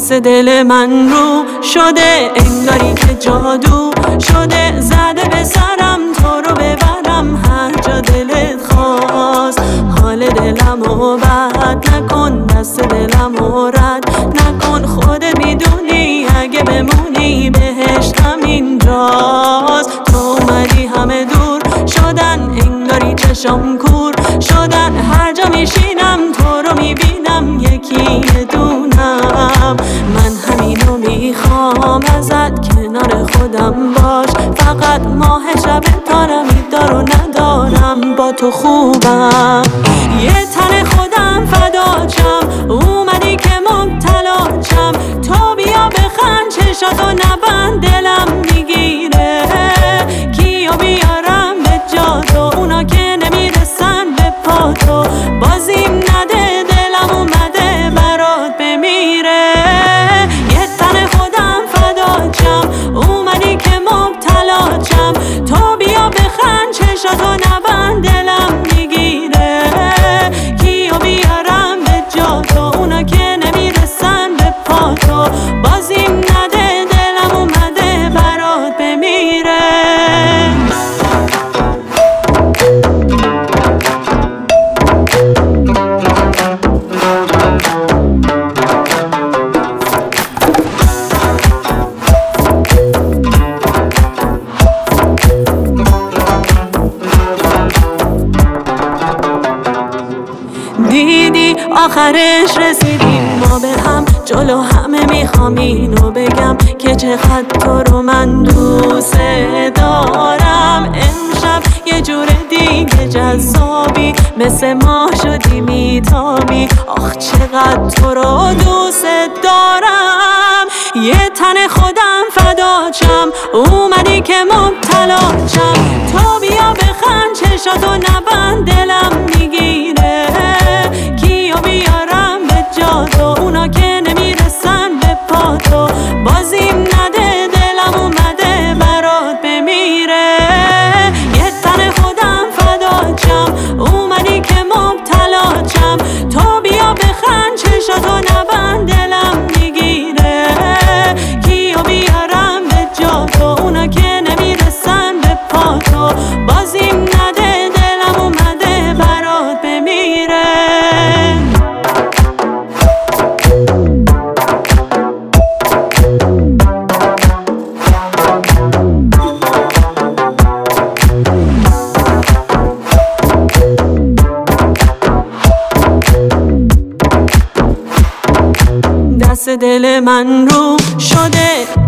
دست دل من رو شده، انگاری که جادو شده، زده به سرم تو رو ببرم هر جا دلت خواست. حال دلمو بد نکن، دست دلمو رد نکن، خودت میدونی اگه بمونی بهشتم اینجاست. تو اومدی همه دور شدن، انگاری چشم کور شدن، هر جا میشینم تو رو میبینم یکی دونم. من همینو میخوام ازت، کنار خودم باش فقط، ماه شب تارمی دارو ندارم با تو خوبم. یه تن خودم فداچم، اومدی که مبتلاچم، تو بیا بخند چشاتو نبند دلم میگیره، کیو بیارم به جا تو، اونا که نمیرسن به پا تو، بازیم نده دلم اومده برات بمیره. یه تن خودم فداچم، اومدی که مبتلاچم، تو بیا بخند چشاتو نبند دلم میگیره، کیو بیارم به جا تو، اونا که نمیرسن به پا تو، بازیم نده دلم اومده برات بمیره. دیدی آخرش رسیدیم ما به هم، جلو همه میخوام اینو بگم که چقدر تو رو من دوست دارم. امشب یه جور دیگه جذابی، مثل ماه شدی میتابی، آخ چقدر تو رو دوست دارم. یه تن خودم فداچم، اومدی که مبتلاچم، تو بیا بخند چشاتو نبند دلم میگیره، کیو بیارم به جا تو، اونا که نمیرسن به پا تو، بازیم نده دلم اومده برات بمیره. یه تن خودم فداچم، اومدی که مبتلاچم، تو بیا بخند چشاتو نبند دلم میگیره، کیو بیارم به جا تو، اونا که نمیرسن به پا تو، بازیم نده دلم اومده برات بمیره. دست دل من رو شده،